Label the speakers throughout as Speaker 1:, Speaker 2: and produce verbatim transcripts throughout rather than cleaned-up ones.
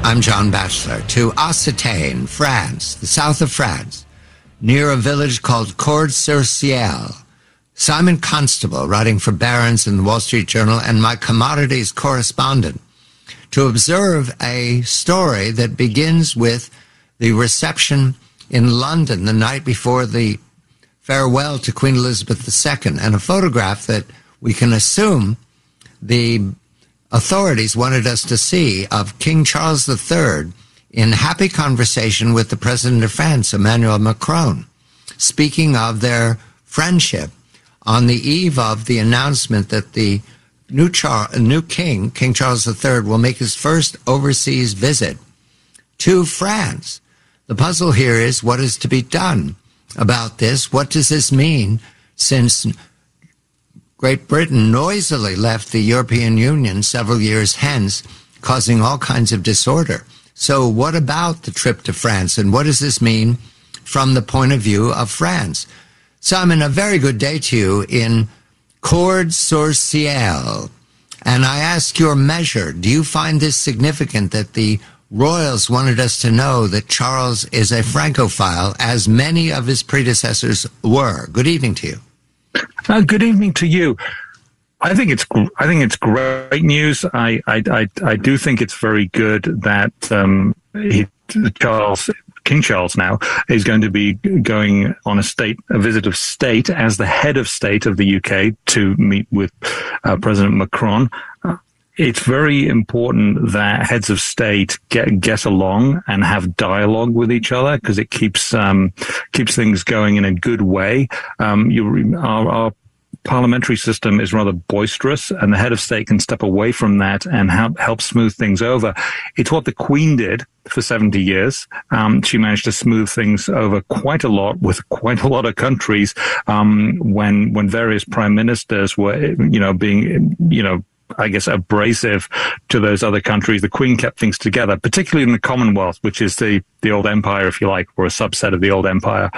Speaker 1: I'm John Batchelor, to Occitane, France, the south of France, near a village called Cord-sur-Ciel. Simon Constable, writing for Barron's and the Wall Street Journal, and my commodities correspondent, to observe a story that begins with the reception in London the night before the farewell to Queen Elizabeth the Second, and a photograph that we can assume the authorities wanted us to see of King Charles the Third in happy conversation with the President of France, Emmanuel Macron, speaking of their friendship on the eve of the announcement that the new, Char- new king, King Charles the Third, will make his first overseas visit to France. The puzzle here is what is to be done about this. What does this mean, since Great Britain noisily left the European Union several years hence, causing all kinds of disorder? So what about the trip to France, and what does this mean from the point of view of France? Simon, a very good day to you in Cord-sur-Ciel. And I ask your measure, do you find this significant that the royals wanted us to know that Charles is a Francophile, as many of his predecessors were? Good evening to you.
Speaker 2: Uh, good evening to you. I think it's I think it's great news. I I I, I do think it's very good that um, he, Charles King Charles now is going to be going on a state a visit of state as the head of state of the U K to meet with uh, President Macron. Uh, It's very important that heads of state get get along and have dialogue with each other, because it keeps um, keeps things going in a good way. Um, you, our, our parliamentary system is rather boisterous, and the head of state can step away from that and help help smooth things over. It's what the Queen did for seventy years. Um, she managed to smooth things over quite a lot with quite a lot of countries um, when when various prime ministers were, you know, being, you know, I guess, abrasive to those other countries. The Queen kept things together, particularly in the Commonwealth, which is the, the old empire, if you like, or a subset of the old empire.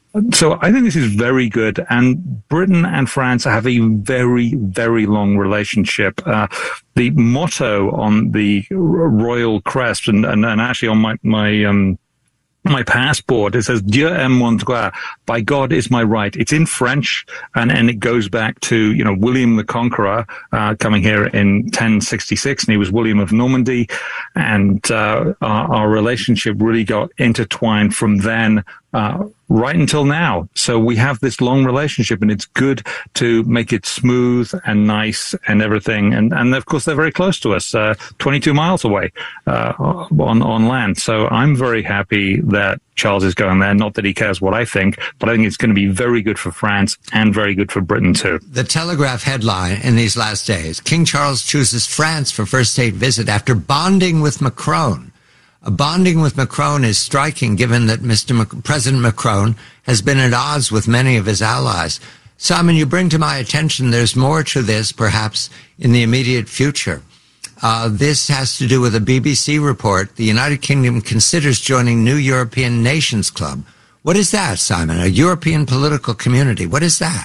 Speaker 2: So I think this is very good. And Britain and France have a very, very long relationship. Uh, the motto on the royal crest, and, and, and actually on my, my, um, my passport, it says Dieu est mon droit, by God is my right. It's in French, and, and it goes back to, you know, William the Conqueror uh, coming here in ten sixty-six, and he was William of Normandy, and uh, our, our relationship really got intertwined from then uh, right until now. So we have this long relationship, and it's good to make it smooth and nice and everything. And, and of course, they're very close to us, uh, twenty-two miles away uh, on, on land. So I'm very happy that Charles is going there. Not that he cares what I think, but I think it's going to be very good for France and very good for Britain too.
Speaker 1: The Telegraph headline in these last days: King Charles chooses France for first state visit after bonding with Macron. A bonding with Macron is striking, given that Mister Mac- President Macron has been at odds with many of his allies. Simon, you bring to my attention there's more to this, perhaps, in the immediate future. Uh, this has to do with a B B C report. The United Kingdom considers joining New European Nations Club. What is that, Simon? A European political community. What is that?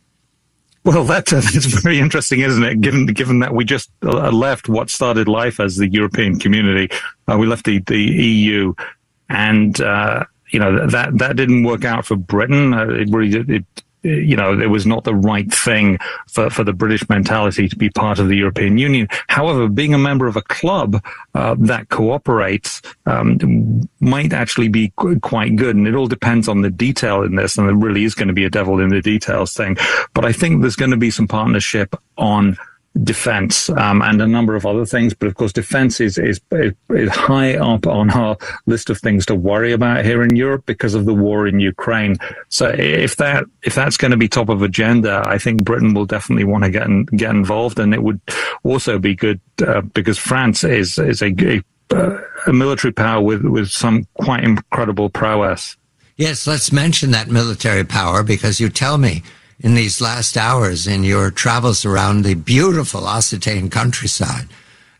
Speaker 2: Well, that, uh, that's very interesting, isn't it? Given given that we just uh, left what started life as the European community, uh, we left the, the E U, and uh, you know that that didn't work out for Britain. Uh, it really did. It, you know, it was not the right thing for, for the British mentality to be part of the European Union. However, being a member of a club uh, that cooperates um, might actually be qu- quite good. And it all depends on the detail in this. And there really is going to be a devil in the details thing. But I think there's going to be some partnership on defense um, and a number of other things. But of course, defense is, is is high up on our list of things to worry about here in Europe because of the war in Ukraine. So if that if that's going to be top of agenda, I think Britain will definitely want to get in, get involved, and it would also be good uh, because France is is a, a, a military power with with some quite incredible prowess.
Speaker 1: Yes, let's mention that military power, because you tell me in these last hours in your travels around the beautiful Occitane countryside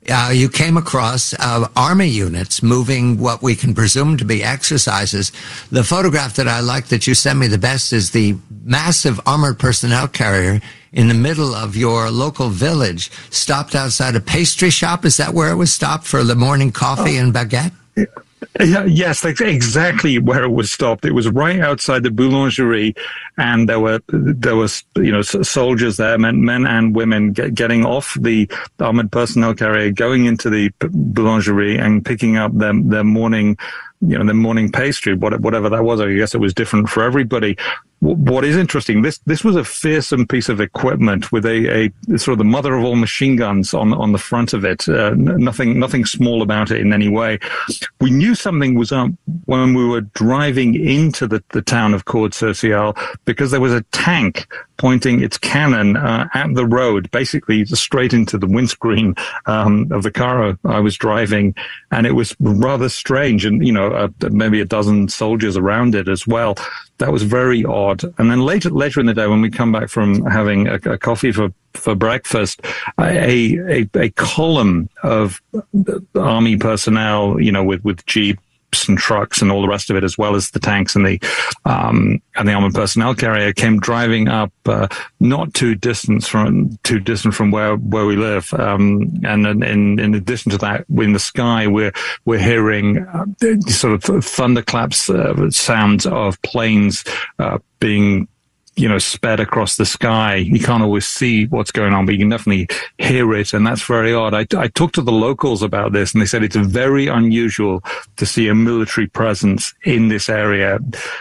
Speaker 1: uh, you came across uh, army units moving what we can presume to be exercises. The photograph that I like that you sent me the best is the massive armored personnel carrier in the middle of your local village, stopped outside a pastry shop. Is that where it was stopped for the morning coffee oh. and baguette?
Speaker 2: Yeah, yes, that's exactly where it was stopped. It was right outside the boulangerie, and there were there was you know soldiers there, men, men and women, get, getting off the armored personnel carrier, going into the boulangerie and picking up their their morning, you know, their morning pastry, whatever that was. I guess it was different for everybody. What is interesting, this this was a fearsome piece of equipment with a, a sort of the mother of all machine guns on on the front of it. Uh, nothing nothing small about it in any way. We knew something was up when we were driving into the, the town of Courdes-sur-Ciel, because there was a tank pointing its cannon uh, at the road, basically straight into the windscreen um, of the car I was driving, and it was rather strange. And you know, uh, maybe a dozen soldiers around it as well. That was very odd. And then later, later in the day, when we come back from having a, a coffee for, for breakfast, a, a, a column of army personnel, you know, with, with jeeps and trucks and all the rest of it, as well as the tanks and the, um, and the armored personnel carrier, came driving up, uh, not too distant from, too distant from where, where we live. Um, and then in, in addition to that, in the sky, we're, we're hearing uh, sort of thunderclaps, uh, sounds of planes, uh, being, you know, sped across the sky. You can't always see what's going on, but you can definitely hear it, and that's very odd. I, I talked to the locals about this, and they said it's very unusual to see a military presence in this area,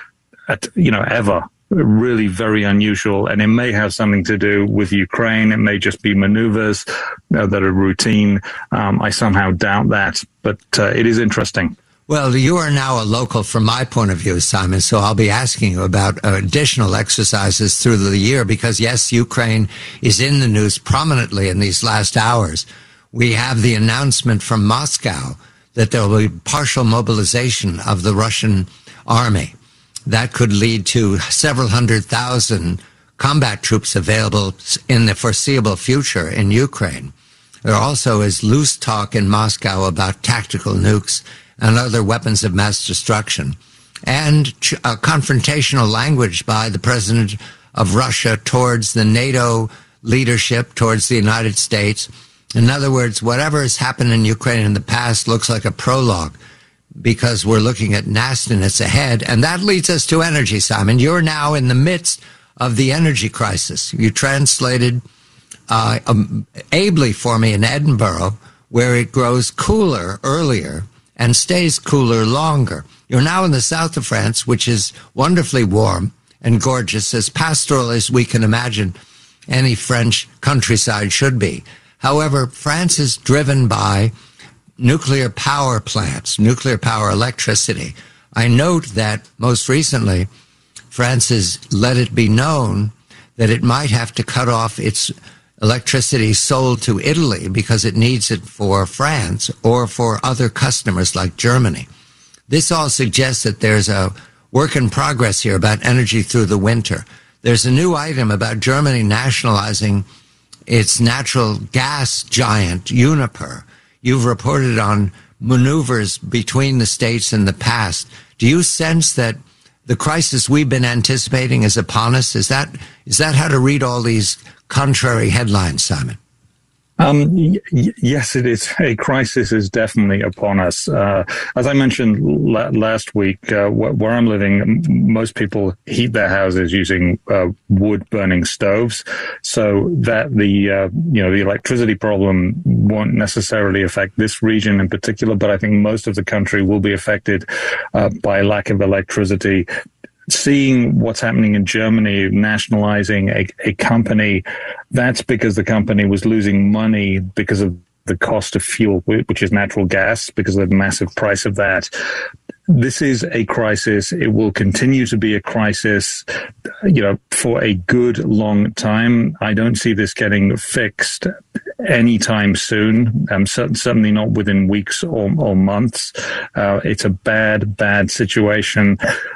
Speaker 2: at, you know, ever. Really very unusual, and it may have something to do with Ukraine. It may just be maneuvers uh, that are routine. Um, I somehow doubt that, but uh, it is interesting.
Speaker 1: Well, you are now a local from my point of view, Simon, so I'll be asking you about additional exercises through the year because, yes, Ukraine is in the news prominently in these last hours. We have the announcement from Moscow that there will be partial mobilization of the Russian army. That could lead to several hundred thousand combat troops available in the foreseeable future in Ukraine. There also is loose talk in Moscow about tactical nukes and other weapons of mass destruction, and a confrontational language by the president of Russia towards the NATO leadership, towards the United States. In other words, whatever has happened in Ukraine in the past looks like a prologue because we're looking at nastiness ahead. And that leads us to energy, Simon. You're now in the midst of the energy crisis. You translated uh, um, ably for me in Edinburgh, where it grows cooler earlier and stays cooler longer. You're now in the south of France, which is wonderfully warm and gorgeous, as pastoral as we can imagine any French countryside should be. However, France is driven by nuclear power plants, nuclear power electricity. I note that most recently, France has let it be known that it might have to cut off its electricity sold to Italy because it needs it for France or for other customers like Germany. This all suggests that there's a work in progress here about energy through the winter. There's a new item about Germany nationalizing its natural gas giant, Uniper. You've reported on maneuvers between the states in the past. Do you sense that the crisis we've been anticipating is upon us? Is that is that how to read all these contrary headlines, Simon?
Speaker 2: Um, y- yes, it is. A crisis is definitely upon us. Uh, as I mentioned la- last week, uh, wh- where I'm living, most people heat their houses using uh, wood-burning stoves, so that the uh, you know the electricity problem won't necessarily affect this region in particular. But I think most of the country will be affected uh, by lack of electricity. Seeing what's happening in Germany, nationalizing a, a company, that's because the company was losing money because of the cost of fuel, which is natural gas, because of the massive price of that. This is a crisis. It will continue to be a crisis, you know, for a good long time. I don't see this getting fixed anytime soon. Um, certainly not within weeks or, or months. Uh, it's a bad, bad situation.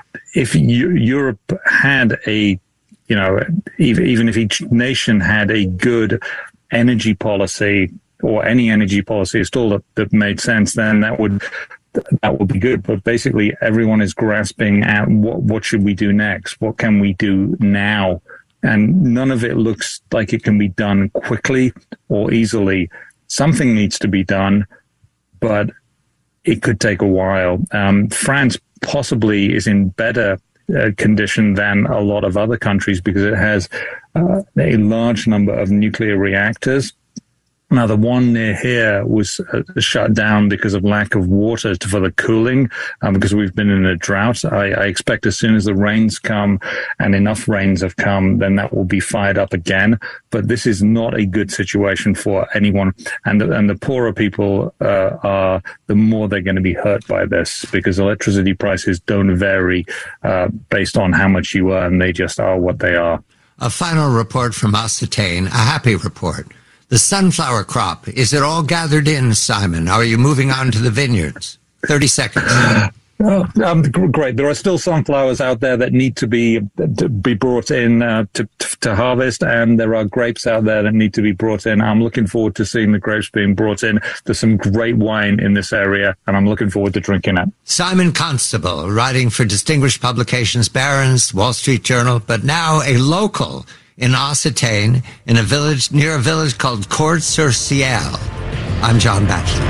Speaker 2: If you, Europe had a, you know, even, even if each nation had a good energy policy, or any energy policy at all that, that made sense, then that would that would be good. But basically, everyone is grasping at what what should we do next? What can we do now? And none of it looks like it can be done quickly or easily. Something needs to be done, but it could take a while. Um, France possibly is in better uh, condition than a lot of other countries because it has uh, a large number of nuclear reactors. Now, the one near here was uh, shut down because of lack of water to, for the cooling, um, because we've been in a drought. I, I expect as soon as the rains come and enough rains have come, then that will be fired up again. But this is not a good situation for anyone. And, and the poorer people uh, are, the more they're going to be hurt by this, because electricity prices don't vary uh, based on how much you earn. They just are what they are.
Speaker 1: A final report from Occitane, a happy report. The sunflower crop, is it all gathered in, Simon? Are you moving on to the vineyards? thirty seconds.
Speaker 2: Oh, um, great. There are still sunflowers out there that need to be to be brought in uh, to, to harvest, and there are grapes out there that need to be brought in. I'm looking forward to seeing the grapes being brought in. There's some great wine in this area, and I'm looking forward to drinking it.
Speaker 1: Simon Constable, writing for distinguished publications, Barron's, Wall Street Journal, but now a local in Occitane, in a village near a village called Court-sur-Ciel. I'm John Batchelor.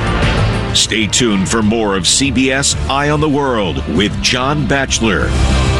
Speaker 3: Stay tuned for more of C B S Eye on the World with John Batchelor.